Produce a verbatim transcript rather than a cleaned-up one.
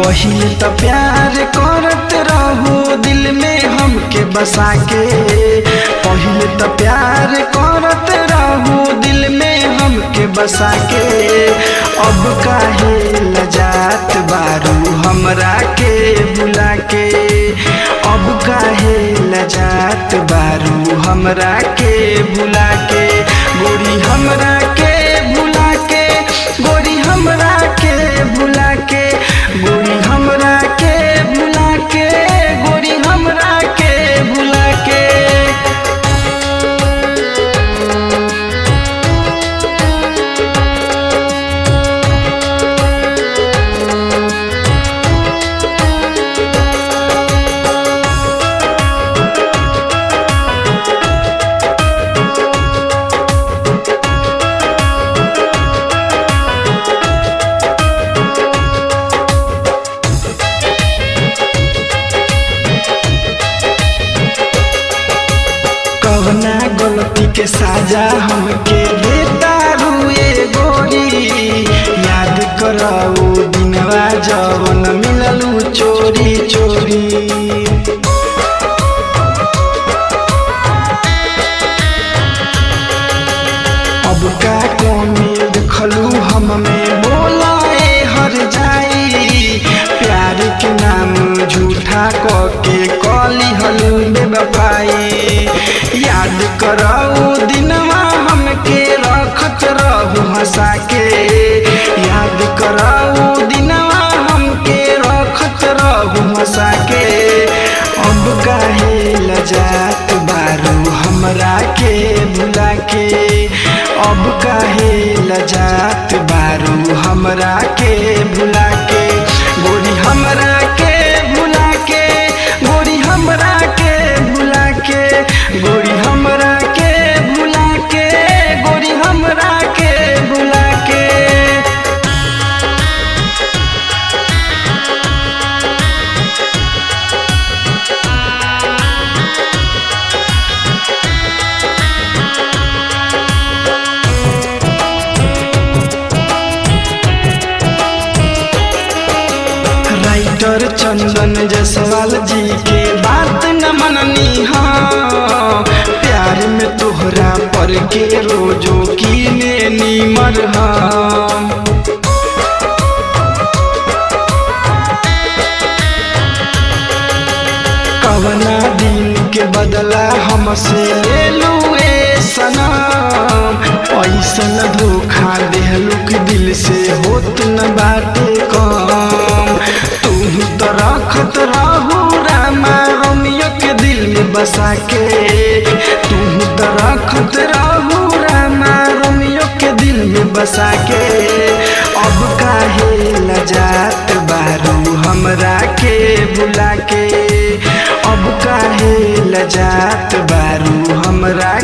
पहिले तो प्यार करत रहू दिल में हमके बसा के, पहिले तो प्यार करत रहू दिल में हमके बसा के। अब काहे लजात बारू हमरा के भुला के, अब काहे लजात बारू हमरा के भुला के। गोरी हमरा के भुला के, गोरी हमरा के भुला के, गोरी हमरा के भुला के, गोरी हमरा के भुला के। कवना गलती के साजा हमके देता रुए गोरी, याद कराऊ दिनवा जवन मिललू चोरी चोरी। अब का कमी देखलू हम में बोलाए हर जाई, प्यार के नाम झूठा कके कली हलू बेवफाई। याद कराऊ दिनवा हमके रखत रहू हंसा के, याद कराऊ दिनवा हमके रखत रहू हंसा के। अब काहे लजात बारू हमरा के भुला के, अब काहे लजात बारू हमरा के भुला के। गोरी हमरा के भुला के, गोरी हमरा के भुला के, गोरी हमरा के भुला के, गोरी हमरा के भुला के। राइटर चंदन जसवाल जी के बात न मननी हाँ, प्यार में तोहरा पर के रोजो कीने नीमर हाँ। कवना दिन के बदला हमसे ले लू ए सनम, ऐसन धोखा देहलू के दिल से होत न बाटे कम। तुम तो रखत रहू रामा रोमियो के दिल में बसा के, तुम तो रखत रहू रामा रोमियो के दिल में बसा के। अब काहे लजात बारू हमरा के भुला के, अब काहे लजात बारू हमरा